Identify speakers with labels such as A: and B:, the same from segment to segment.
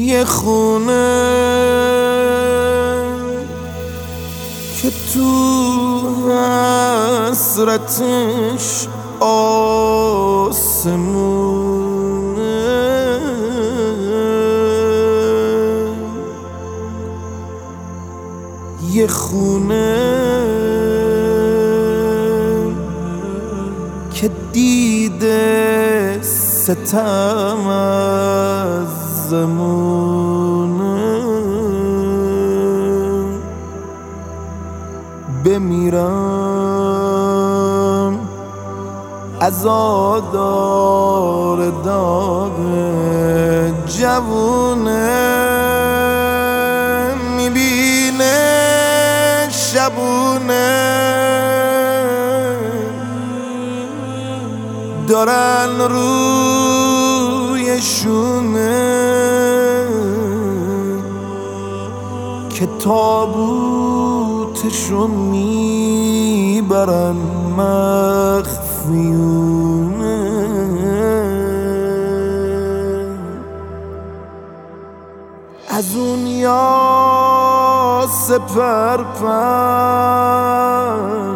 A: یه خونه که تو حسرتش آسمونه، یه خونه که دیده ستم از زمونه، بمیرم عزادار داغ جوونه، میبینه شبونه دارن روی شونه که تابوتشون میبرن مخفیونه. از اون یاس پرپر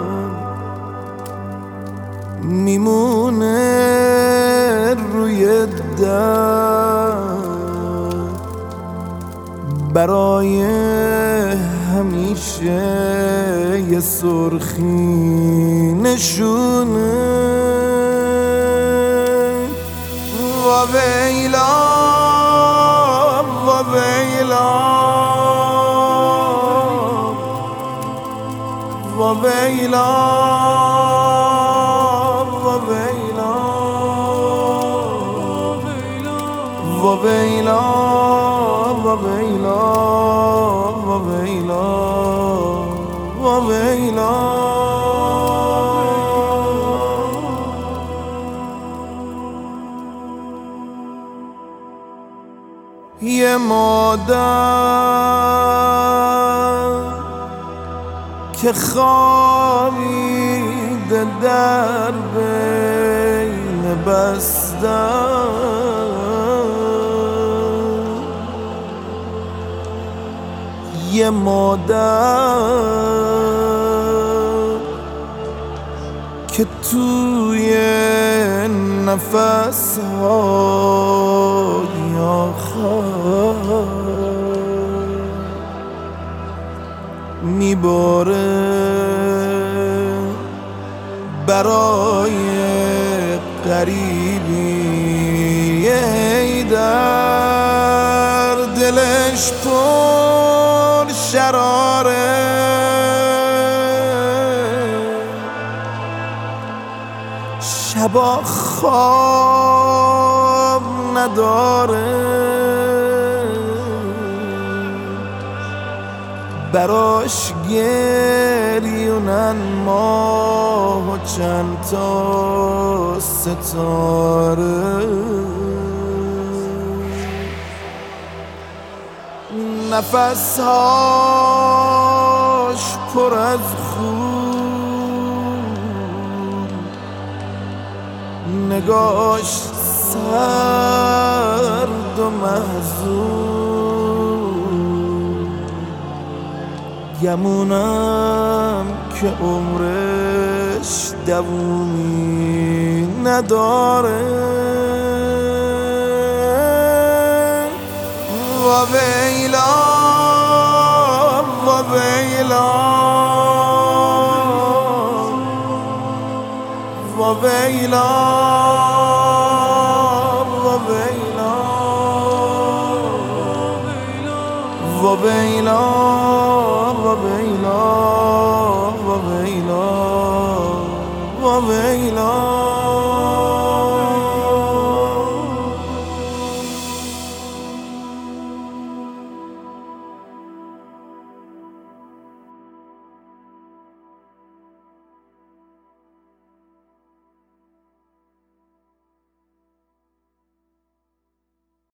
A: میمونه روی در برای همیشه، یه سرخی نشونه. و ویلا و ویلا و ویلا ویلا ویلا ویلا ویلا. یه مادر که خوابیده در بین بستر، یه مادر که توی نفس‌های آخر میباره برای غریبی، ای در دلش پر شراره، شبا خواب نداره، براش گریونن ماه و چند تا ستاره، نفسهاش پر از خون، نگاش سرد و محزون، گمونم که عمرش دوومی نداره. و ویلا و ویلا و ویلا و ویلا و ویلا و ویلا و ویلا و ویلا.